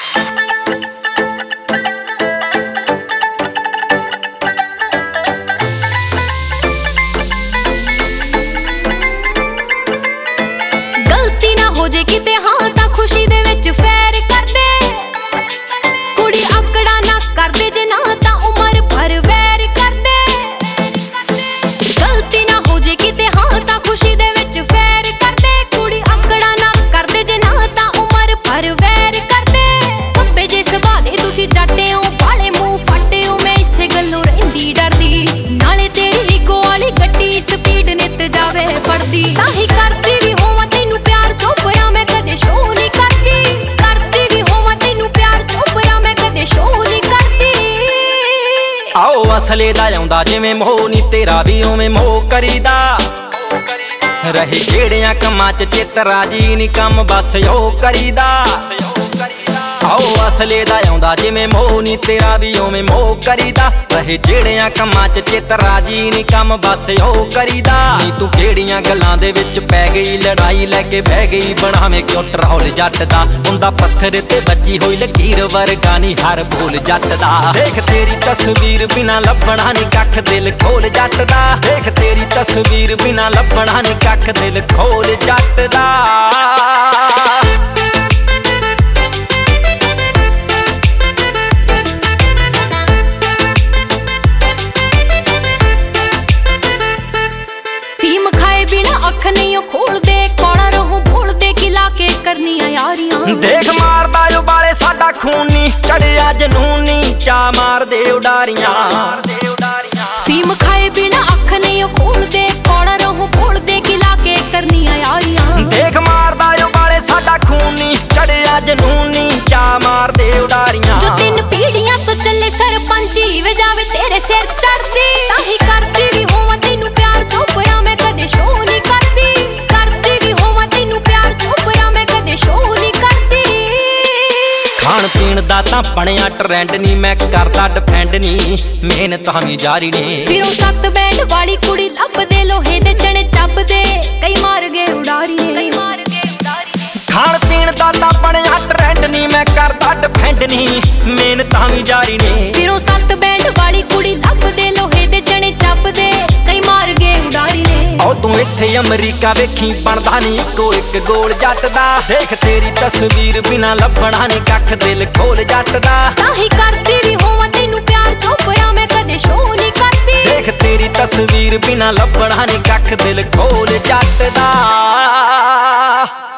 गलती ना हो जे किते हाँ तां खुशी दे विच फैर कर दे, कुड़ी आकड़ा ना कर दे जे ना तां उमर भर वैर कर दे। गलती ना हो जे किते हाँ तां खुशी दे विच फैर कर दे, कुड़ी आकड़ा ना कर दे जे ना तां उमर भर वैर कर दे। कब्बे जे सुभा दे तुसी जट्टे हो वाले मूंह फट्टे हो, मैं इसे गल्लों रहिंदी डरदी, नाले तेरी इगो वाली गड्डी स्पीड नित जावे फड़दी। ताही करदी भी होवां तैनू प्यार चोपरा मैं कदे शो नहीं करदी, करदी भी होवां तैनू प्यार चोपरा मैं कदे शो नहीं करदी। आओ असले दा आउंदा जिवें मोह नी तेरा भी उवें मोह करीदा, रहे जेड़ियां कमां च चित राजी नी कम बस ओ करीदा। आओ असले दा आउंदा जिवें मोह नी तेरा भी उवें मोह करीदा, रहे जेड़ियां कमां च चित राजी नी कम बस ओ करीदा। नी तू केड़ियां गल्लां दे विच पै गई, लड़ाई लैके बह गई, बनावे क्यों टरौल जट दा, हुंदा पत्थर ते बज्जी होई लकीर वर्गा नी हर बोल जट दा। देख तेरी तस्वीर बिना लभणा नी कख दिल खोल जट दा, देख तेरी तस्वीर बिना लभणा नी कख दिल खोल जट दा। फीम खाए बिना अख नहीं खोल दे, कौड़ा रहूं भूल दे खिला के करनियां यारियां। देख मारदा जो बाले साडा खून नी चढ़िया जनूनी, चा मार दे उडारियां। फीम खाए बिना अख नहीं खोल दे, कौड़ा रहूं भूल दे खिला के करनियां यारियां। देख मारदा जो बाले साडा खून नी चढ़िया जनूनी, चा मार दे उडारियां। जो 3 पीढ़ियां तो चले सरपंची वे जावे तेरे सिर चढ़दी, ताही करदी भी होवां तैनू प्यार चोपरा मैं कदे शो नहीं करदी, करदी भी होवां तैनू प्यार चोपरा मैं कदे शो नहीं करदी। खाण पीण दा तां बणिया ट्रेंड नी, मैं करदा डिफेंड नी, मेहनत हमी जारी ने। फिरों 7 बैंड वाली कुड़ी लभदे, लोहे दे चने चबदे, कई मार गए उडारी ने, कई मार गए उडारी ने। खाण पीण दा तां बणिया ट्रेंड नी, मैं करदा डिफेंड नी, मेहनत हमी जारी ने। फिरों 7 बैंड वाली कुड़ी लभदे, लोहे दे चने चबदे, कई मार गए उडारी ने। ओ तू इत्थे अमरीका वेखी बनदा नी इक्को इक गोल जट दा, देख तेरी तस्वीर बिना लभणा नी कख दिल खोल जट दा। ताही करदी भी होवां तैनू प्यार चोपरा मैं कदे शो नहीं करदी, देख तेरी तस्वीर बिना लभणा नी कख दिल खोल जट दा।